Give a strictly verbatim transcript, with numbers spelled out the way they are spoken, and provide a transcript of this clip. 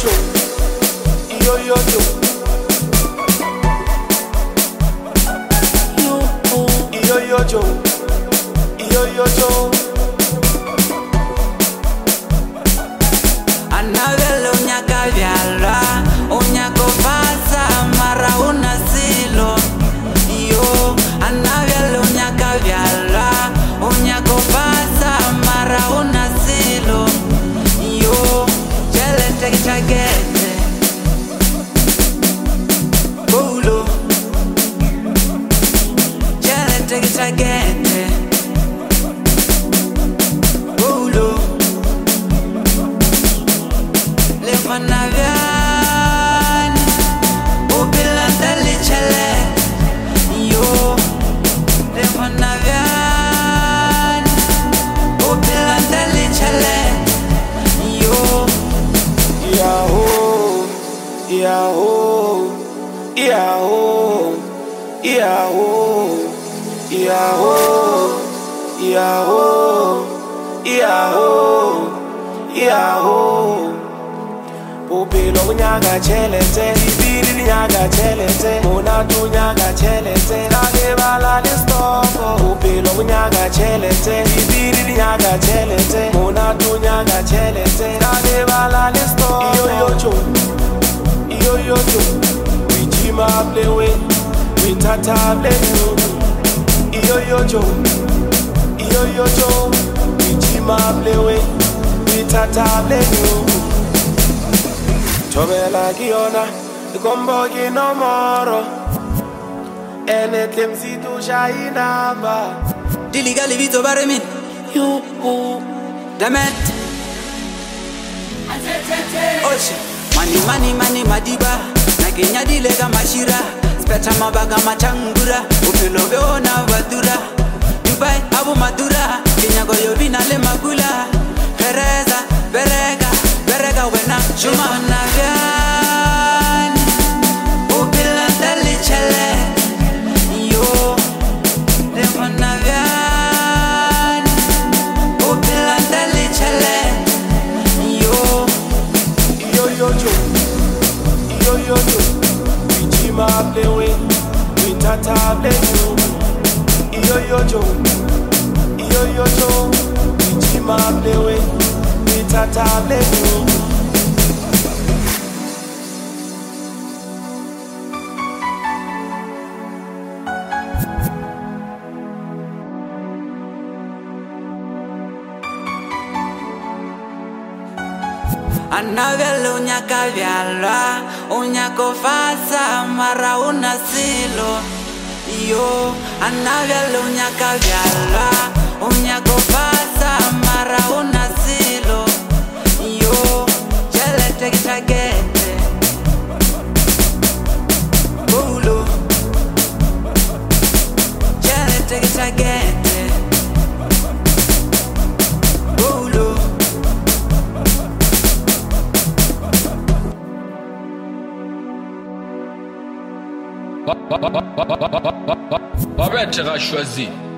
Joe, yo yo Joe, yo yo Joe, yo yo Joe. Anavela unyaka vyala, unyako fasa mara una silo. Yo, anavela unyaka vyala, unyako fasa mara una silo. Yo, jele teki chagete, bolo. Jele teki chagete, bolo. Navian, upilanda lichele, yo. Levo navian, upilanda lichele, yo. Yahoo, Yahoo, Yahoo, Yahoo, Yahoo, Yahoo, Yahoo, Yahoo. Upilo unyaga chelete, ibiri nyaga chelete, monatu nyaga chelete, nage bala listoko. Upilo unyaga chelete, ibiri nyaga chelete, monatu nyaga chelete, nage bala listoko. Iyo yo jo, iyo yo jo, we jima plewe, we tata plewe. Iyo yo jo, iyo yo jo, we jima plewe, we tata plewe. Tobela kiona, ikombo kino moro. Ene temsi tu shaina ba. Diliga livito baremin, yo, damet. Oche, mani mani mani madiba, na Kenya dilega mashira, speta mabaga machangura, upilo beona badura, Dubai abu madura, Kenya goyo binale magula, Pereza, Berega, Berega wena, Shuma navian, upilanda lichele, yo. Levo navian, upilanda lichele, yo. Yo yo jo, yo yo jo, we jima plewe, we tata plewe. Yo yo jo, yo yo jo, we jima plewe, we tata plewe. Anavela unyaka vyala, unyako fasa mara una silo. Yo, anavela unyaka vyala, unyako fasa mara una silo. Yo, jele teki chagete, bolo. Jele teki chagete, bolo. Barrette a choisi.